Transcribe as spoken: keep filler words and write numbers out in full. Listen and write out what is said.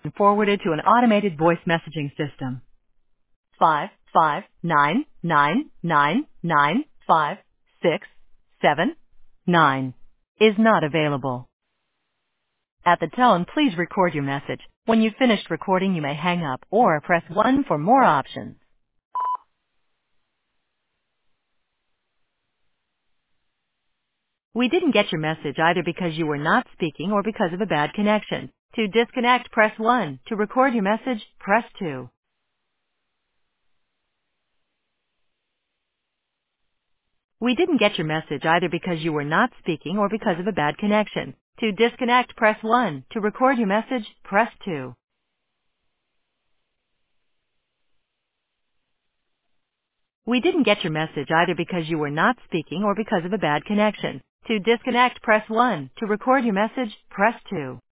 and forwarded to an automated voice messaging system. Five five nine nine nine nine five six seven nine is not available. At the tone, please record your message. When you've finished recording, you may hang up or press one for more options. We didn't get your message either because you were not speaking or because of a bad connection. To disconnect, press one. To record your message, press two. We didn't get your message either because you were not speaking or because of a bad connection. To disconnect, press one. To record your message, press two. We didn't get your message either because you were not speaking or because of a bad connection. To disconnect, press one. To record your message, press two.